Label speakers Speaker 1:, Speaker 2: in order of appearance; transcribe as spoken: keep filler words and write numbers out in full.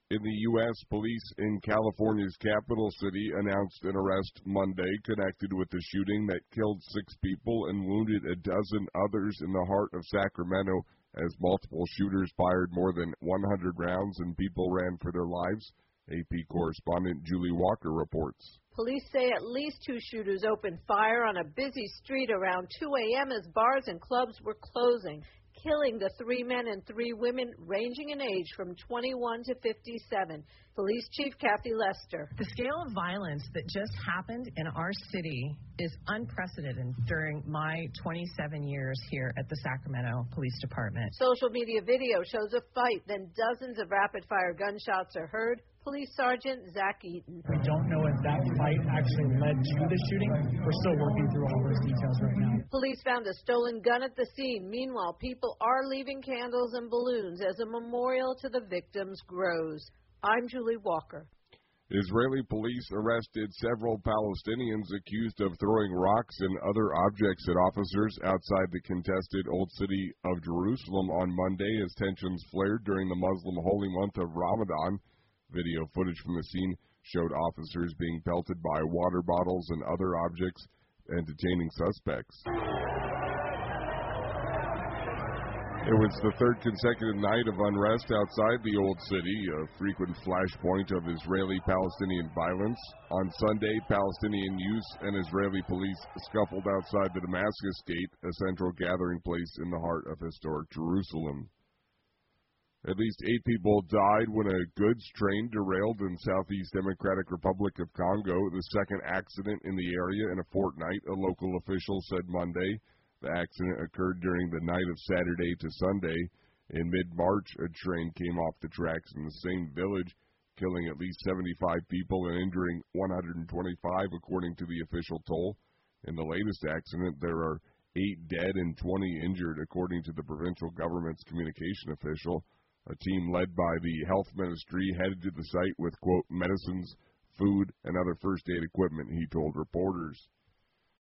Speaker 1: In the U S, police in California's capital city announced an arrest Monday connected with the shooting that killed six people and wounded a dozen others in the heart of Sacramento as multiple shooters fired more than one hundred rounds and people ran for their lives. A P correspondent Julie Walker reports.
Speaker 2: Police say at least two shooters opened fire on a busy street around two a.m. as bars and clubs were closing, killing the three men and three women ranging in age from twenty-one to fifty-seven. Police Chief Kathy Lester.
Speaker 3: The scale of violence that just happened in our city is unprecedented during my twenty-seven years here at the Sacramento Police Department.
Speaker 2: Social media video shows a fight, then dozens of rapid-fire gunshots are heard. Police Sergeant Zach Eaton.
Speaker 4: We don't know if that fight actually led to the shooting. We're still working through all those details right now.
Speaker 2: Police found a stolen gun at the scene. Meanwhile, people are leaving candles and balloons as a memorial to the victims grows. I'm Julie Walker.
Speaker 1: Israeli police arrested several Palestinians accused of throwing rocks and other objects at officers outside the contested Old City of Jerusalem on Monday as tensions flared during the Muslim holy month of Ramadan. Video footage from the scene showed officers being pelted by water bottles and other objects and detaining suspects. It was the third consecutive night of unrest outside the Old City, a frequent flashpoint of Israeli-Palestinian violence. On Sunday, Palestinian youths and Israeli police scuffled outside the Damascus Gate, a central gathering place in the heart of historic Jerusalem. At least eight people died when a goods train derailed in Southeast Democratic Republic of Congo, the second accident in the area in a fortnight, a local official said Monday. The accident occurred during the night of Saturday to Sunday. In mid-March, a train came off the tracks in the same village, killing at least seventy-five people and injuring one hundred twenty-five, according to the official toll. In the latest accident, there are eight dead and twenty injured, according to the provincial government's communication official. A team led by the health ministry headed to the site with, quote, medicines, food, and other first aid equipment, he told reporters.